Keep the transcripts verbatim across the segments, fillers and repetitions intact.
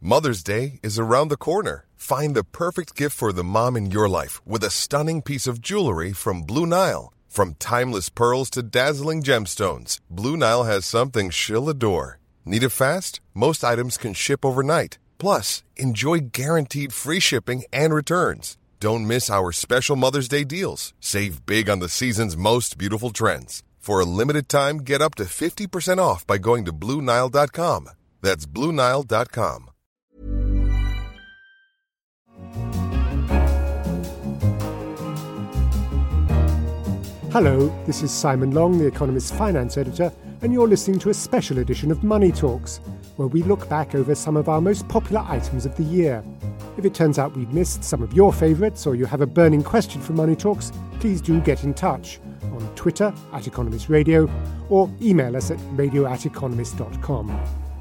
Mother's Day is around the corner. Find the perfect gift for the mom in your life with a stunning piece of jewelry from Blue Nile. From timeless pearls to dazzling gemstones, Blue Nile has something she'll adore. Need it fast? Most items can ship overnight. Plus, enjoy guaranteed free shipping and returns. Don't miss our special Mother's Day deals. Save big on the season's most beautiful trends. For a limited time, get up to fifty percent off by going to Blue Nile dot com. That's Blue Nile dot com. Hello, this is Simon Long, The Economist's finance editor, and you're listening to a special edition of Money Talks, where we look back over some of our most popular items of the year. If it turns out we've missed some of your favourites, or you have a burning question for Money Talks, please do get in touch on Twitter at Economist Radio, or email us at radio at economist dot com.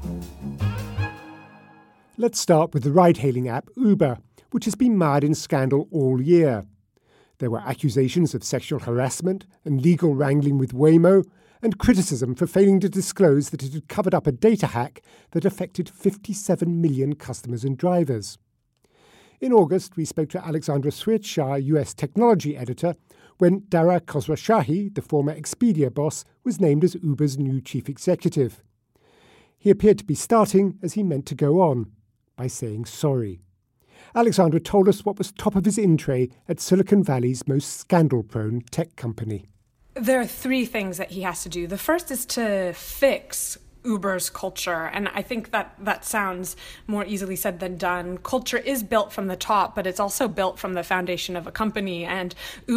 Let's start with the ride-hailing app Uber, which has been mired in scandal all year. There were accusations of sexual harassment and legal wrangling with Waymo, and criticism for failing to disclose that it had covered up a data hack that affected fifty-seven million customers and drivers. In August, we spoke to Alexandra Switch, our U S technology editor, when Dara Khosrowshahi, the former Expedia boss, was named as Uber's new chief executive. He appeared to be starting, as he meant to go on, by saying sorry. Alexandra told us what was top of his in tray at Silicon Valley's most scandal-prone tech company. There are three things that he has to do. The first is to fix Uber's culture, and I think that that sounds more easily said than done. Culture is built from the top, but it's also built from the foundation of a company, and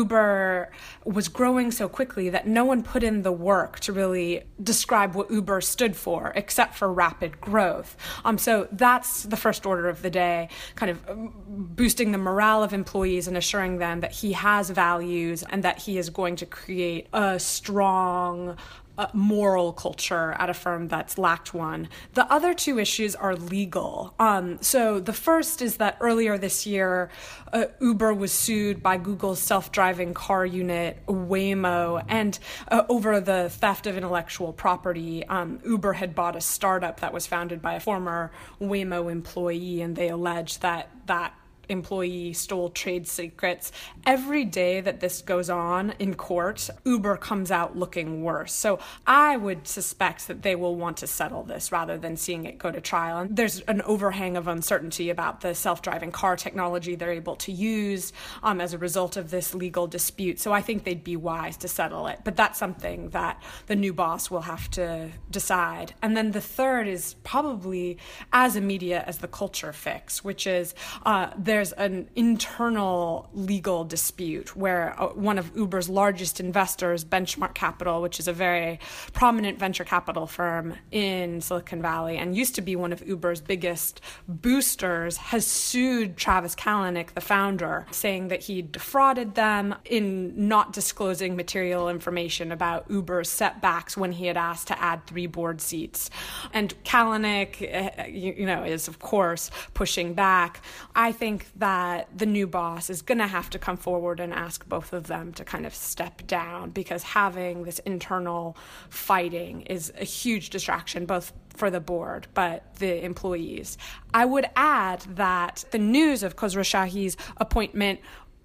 Uber was growing so quickly that no one put in the work to really describe what Uber stood for, except for rapid growth. Um, so that's the first order of the day, kind of boosting the morale of employees and assuring them that he has values and that he is going to create a strong Uh, moral culture at a firm that's lacked one. The other two issues are legal. Um, so the first is that earlier this year, uh, Uber was sued by Google's self-driving car unit, Waymo, and uh, over the theft of intellectual property. Um, Uber had bought a startup that was founded by a former Waymo employee, and they alleged that that employee stole trade secrets. Every day that this goes on in court, Uber comes out looking worse. So I would suspect that they will want to settle this rather than seeing it go to trial. And there's an overhang of uncertainty about the self-driving car technology they're able to use um, as a result of this legal dispute. So I think they'd be wise to settle it. But that's something that the new boss will have to decide. And then the third is probably as immediate as the culture fix, which is uh, there There's an internal legal dispute where one of Uber's largest investors, Benchmark Capital, which is a very prominent venture capital firm in Silicon Valley and used to be one of Uber's biggest boosters, has sued Travis Kalanick, the founder, saying that he defrauded them in not disclosing material information about Uber's setbacks when he had asked to add three board seats. And Kalanick, you know, is, of course, pushing back. I think that the new boss is going to have to come forward and ask both of them to kind of step down, because having this internal fighting is a huge distraction, both for the board, but the employees. I would add that the news of Khosrowshahi's appointment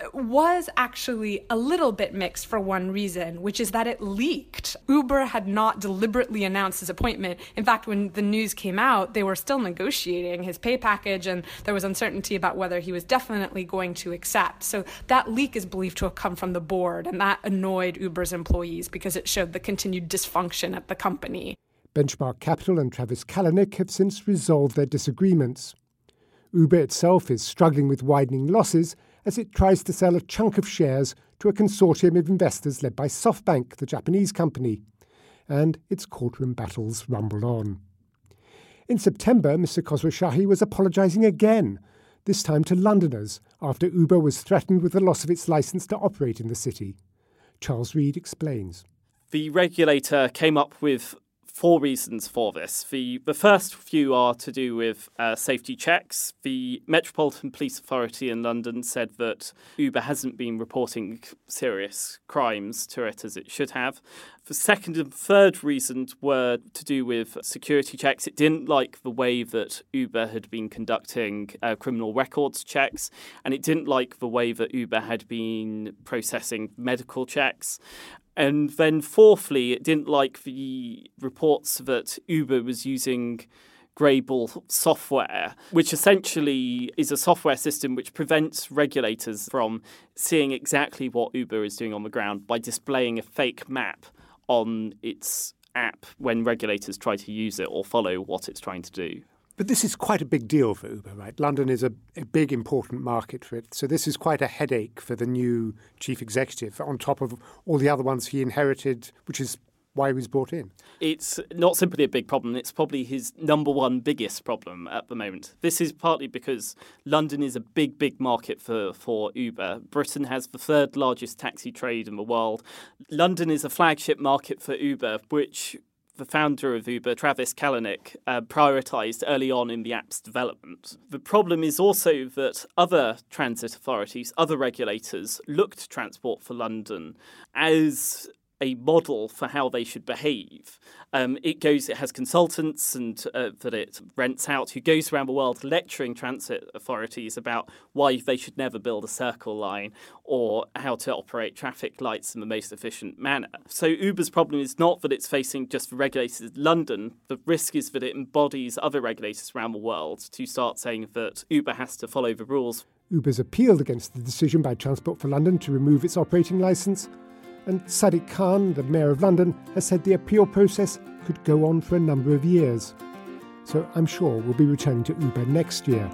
was actually a little bit mixed for one reason, which is that it leaked. Uber had not deliberately announced his appointment. In fact, when the news came out, they were still negotiating his pay package, and there was uncertainty about whether he was definitely going to accept. So that leak is believed to have come from the board, and that annoyed Uber's employees because it showed the continued dysfunction at the company. Benchmark Capital and Travis Kalanick have since resolved their disagreements. Uber itself is struggling with widening losses as it tries to sell a chunk of shares to a consortium of investors led by SoftBank, the Japanese company. And its courtroom battles rumble on. In September, Mister Khosrowshahi was apologising again, this time to Londoners, after Uber was threatened with the loss of its licence to operate in the city. Charles Reed explains. The regulator came up with four reasons for this. The, the first few are to do with uh, safety checks. The Metropolitan Police Authority in London said that Uber hasn't been reporting serious crimes to it as it should have. The second and third reasons were to do with security checks. It didn't like the way that Uber had been conducting uh, criminal records checks, and it didn't like the way that Uber had been processing medical checks. And then fourthly, it didn't like the reports that Uber was using Grable software, which essentially is a software system which prevents regulators from seeing exactly what Uber is doing on the ground by displaying a fake map on its app when regulators try to use it or follow what it's trying to do. But this is quite a big deal for Uber, right? London is a, a big, important market for it. So this is quite a headache for the new chief executive on top of all the other ones he inherited, which is why he was brought in. It's not simply a big problem. It's probably his number one biggest problem at the moment. This is partly because London is a big, big market for, for Uber. Britain has the third largest taxi trade in the world. London is a flagship market for Uber, which the founder of Uber, Travis Kalanick, uh, prioritised early on in the app's development. The problem is also that other transit authorities, other regulators, look to Transport for London as a model for how they should behave. Um, it goes, it has consultants and uh, that it rents out who goes around the world lecturing transit authorities about why they should never build a circle line or how to operate traffic lights in the most efficient manner. So Uber's problem is not that it's facing just the regulators in London. The risk is that it embodies other regulators around the world to start saying that Uber has to follow the rules. Uber's appealed against the decision by Transport for London to remove its operating licence. And Sadiq Khan, the Mayor of London, has said the appeal process could go on for a number of years. So I'm sure we'll be returning to Uber next year.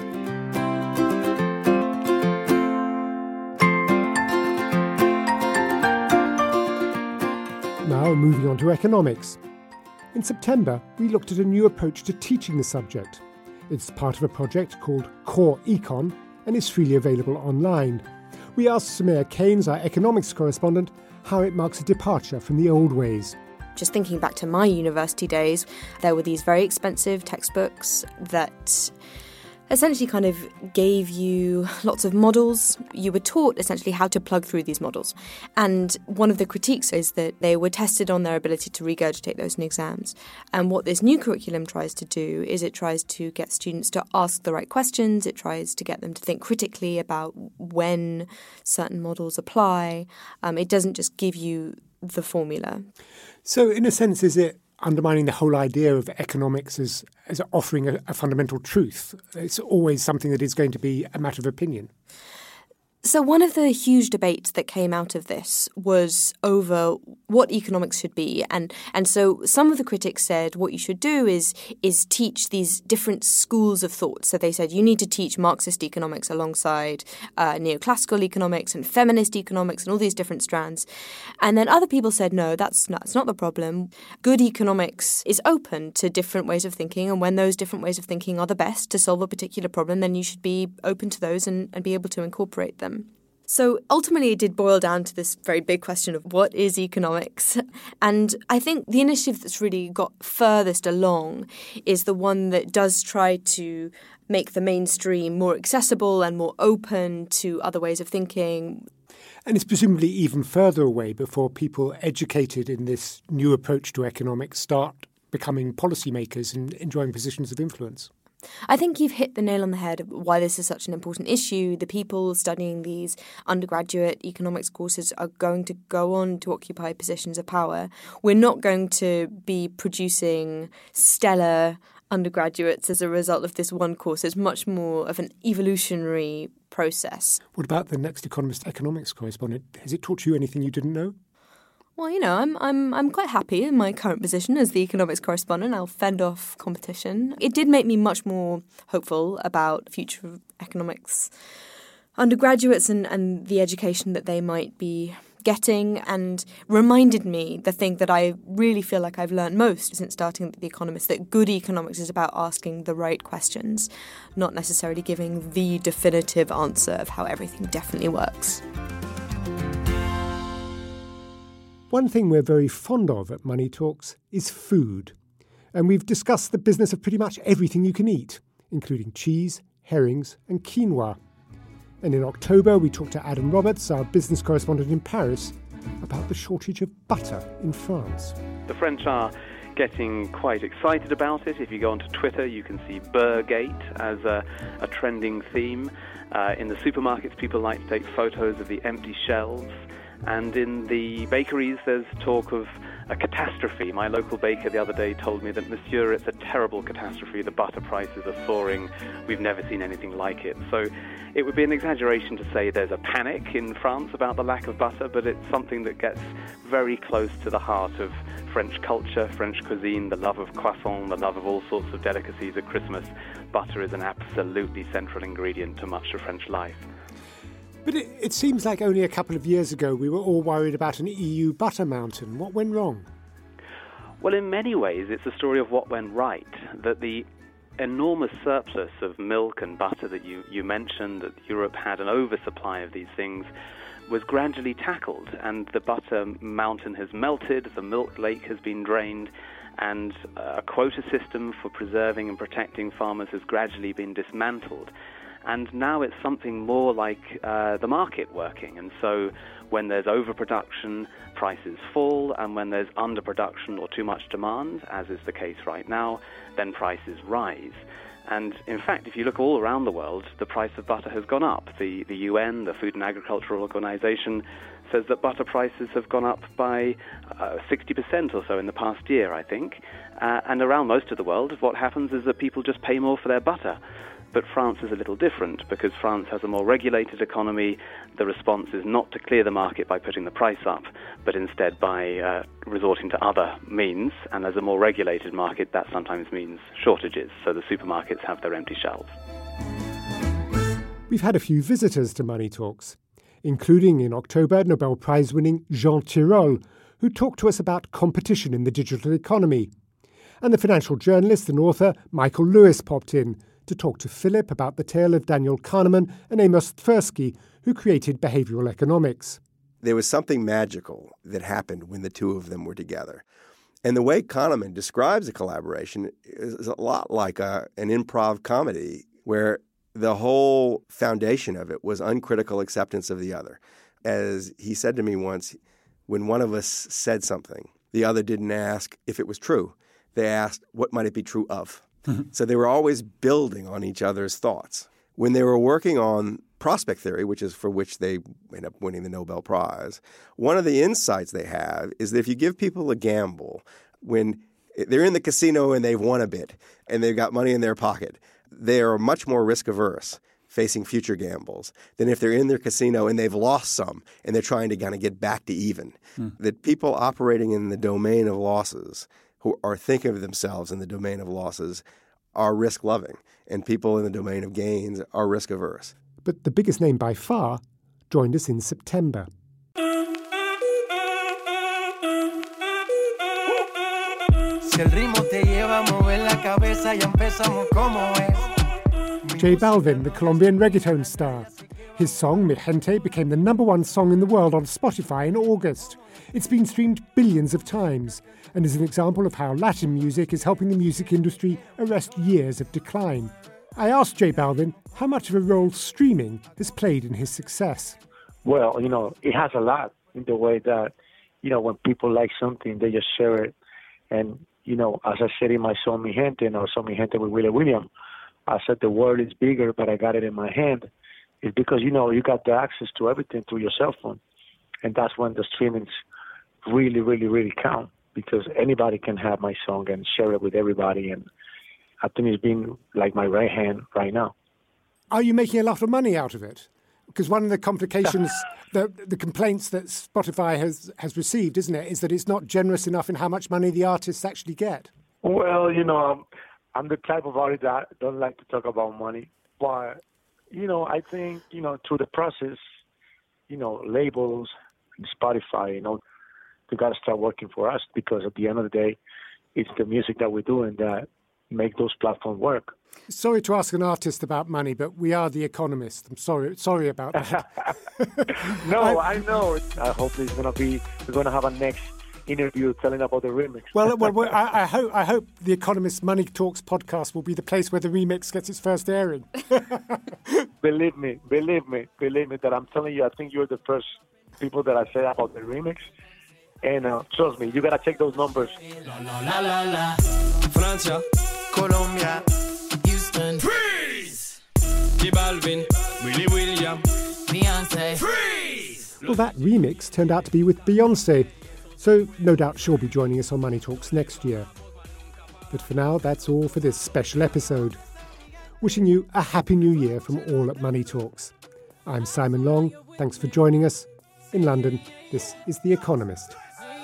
Now moving on to economics. In September, we looked at a new approach to teaching the subject. It's part of a project called Core Econ and is freely available online. We asked Samir Keynes, our economics correspondent, how it marks a departure from the old ways. Just thinking back to my university days, there were these very expensive textbooks that essentially kind of gave you lots of models. You were taught essentially how to plug through these models. And one of the critiques is that they were tested on their ability to regurgitate those in exams. And what this new curriculum tries to do is it tries to get students to ask the right questions. It tries to get them to think critically about when certain models apply. Um, it doesn't just give you the formula. So in a sense, is it undermining the whole idea of economics as, as offering a, a fundamental truth? It's always something that is going to be a matter of opinion. So one of the huge debates that came out of this was over what economics should be. And and so some of the critics said what you should do is is teach these different schools of thought. So they said you need to teach Marxist economics alongside uh, neoclassical economics and feminist economics and all these different strands. And then other people said, no, that's not, that's not the problem. Good economics is open to different ways of thinking. And when those different ways of thinking are the best to solve a particular problem, then you should be open to those and, and be able to incorporate them. So ultimately it did boil down to this very big question of what is economics? And I think the initiative that's really got furthest along is the one that does try to make the mainstream more accessible and more open to other ways of thinking. And it's presumably even further away before people educated in this new approach to economics start becoming policymakers and enjoying positions of influence. I think you've hit the nail on the head of why this is such an important issue. The people studying these undergraduate economics courses are going to go on to occupy positions of power. We're not going to be producing stellar undergraduates as a result of this one course. It's much more of an evolutionary process. What about the Next Economist economics correspondent? Has it taught you anything you didn't know? Well, you know, I'm I'm I'm quite happy in my current position as the economics correspondent. I'll fend off competition. It did make me much more hopeful about the future of economics undergraduates and, and the education that they might be getting, and reminded me the thing that I really feel like I've learned most since starting at The Economist, that good economics is about asking the right questions, not necessarily giving the definitive answer of how everything definitely works. One thing we're very fond of at Money Talks is food. And we've discussed the business of pretty much everything you can eat, including cheese, herrings and quinoa. And in October, we talked to Adam Roberts, our business correspondent in Paris, about the shortage of butter in France. The French are getting quite excited about it. If you go onto Twitter, you can see Burgate as a, a trending theme. Uh, in the supermarkets, people like to take photos of the empty shelves. And in the bakeries, there's talk of a catastrophe. My local baker the other day told me that, Monsieur, it's a terrible catastrophe. The butter prices are soaring. We've never seen anything like it. So it would be an exaggeration to say there's a panic in France about the lack of butter, but it's something that gets very close to the heart of French culture, French cuisine, the love of croissant, the love of all sorts of delicacies at Christmas. Butter is an absolutely central ingredient to much of French life. But it, it seems like only a couple of years ago we were all worried about an E U butter mountain. What went wrong? Well, in many ways, it's a story of what went right. That the enormous surplus of milk and butter that you, you mentioned, that Europe had an oversupply of these things, was gradually tackled. And the butter mountain has melted, the milk lake has been drained, and a quota system for preserving and protecting farmers has gradually been dismantled. And now it's something more like uh, the market working. And so when there's overproduction, prices fall, and when there's underproduction or too much demand, as is the case right now, then prices rise. And in fact, if you look all around the world, the price of butter has gone up. The, the U N, the Food and Agricultural Organization, says that butter prices have gone up by uh, sixty percent or so in the past year, I think. Uh, and around most of the world, what happens is that people just pay more for their butter. But France is a little different because France has a more regulated economy. The response is not to clear the market by putting the price up, but instead by uh, resorting to other means. And as a more regulated market, that sometimes means shortages. So the supermarkets have their empty shelves. We've had a few visitors to Money Talks, including in October Nobel Prize-winning Jean Tirole, who talked to us about competition in the digital economy. And the financial journalist and author Michael Lewis popped in to talk to Philip about the tale of Daniel Kahneman and Amos Tversky, who created behavioral economics. There was something magical that happened when the two of them were together. And the way Kahneman describes a collaboration is a lot like a, an improv comedy where the whole foundation of it was uncritical acceptance of the other. As he said to me once, when one of us said something, the other didn't ask if it was true. They asked, what might it be true of? So they were always building on each other's thoughts. When they were working on prospect theory, which is for which they end up winning the Nobel Prize, one of the insights they have is that if you give people a gamble, when they're in the casino and they've won a bit and they've got money in their pocket, they are much more risk-averse facing future gambles than if they're in their casino and they've lost some and they're trying to kind of get back to even. Hmm. That people operating in the domain of losses who are thinking of themselves in the domain of losses are risk-loving, and people in the domain of gains are risk-averse. But the biggest name by far joined us in September. J Balvin, the Colombian reggaeton star. His song, Mi Gente, became the number one song in the world on Spotify in August. It's been streamed billions of times and is an example of how Latin music is helping the music industry arrest years of decline. I asked J Balvin how much of a role streaming has played in his success. Well, you know, it has a lot in the way that, you know, when people like something, they just share it. And, you know, as I said in my song Mi Gente, and our song Mi Gente with Willie Williams, I said the world is bigger, but I got it in my hand. It's because, you know, you got the access to everything through your cell phone. And that's when the streamings really, really, really count, because anybody can have my song and share it with everybody. And I think it's been like my right hand right now. Are you making a lot of money out of it? Because one of the complications, the the complaints that Spotify has, has received, isn't it, is that it's not generous enough in how much money the artists actually get. Well, you know, I'm, I'm the type of artist that don't like to talk about money. But, you know, I think, you know, through the process, you know, labels and Spotify, you know, they got to start working for us, because at the end of the day, it's the music that we're doing that make those platforms work. Sorry to ask an artist about money, but we are The Economist. I'm sorry, sorry about that. No, I, I know. I hope it's gonna be. We're gonna have a next interview telling about the remix. Well, well, well I, I hope I hope The Economist Money Talks podcast will be the place where the remix gets its first airing. Believe me, believe me, believe me that I'm telling you, I think you're the first people that I say about the remix. And uh, trust me, you gotta check those numbers. La, la, la, la, la. Francia, Colombia, Houston, freeze. J Balvin, Willie William, Beyonce, freeze. Well, that remix turned out to be with Beyonce, so no doubt she'll be joining us on Money Talks next year. But for now, that's all for this special episode. Wishing you a happy new year from all at Money Talks. I'm Simon Long. Thanks for joining us. In London, this is The Economist.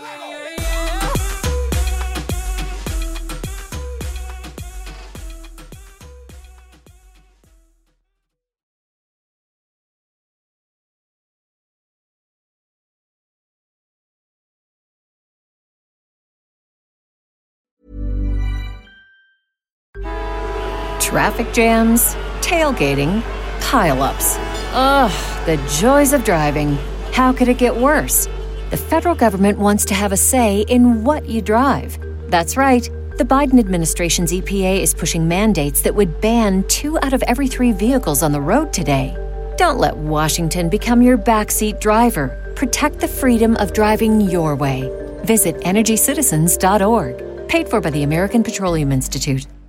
Traffic jams, tailgating, pile-ups. Ugh, the joys of driving. How could it get worse? The federal government wants to have a say in what you drive. That's right. The Biden administration's E P A is pushing mandates that would ban two out of every three vehicles on the road today. Don't let Washington become your backseat driver. Protect the freedom of driving your way. Visit energy citizens dot org. Paid for by the American Petroleum Institute.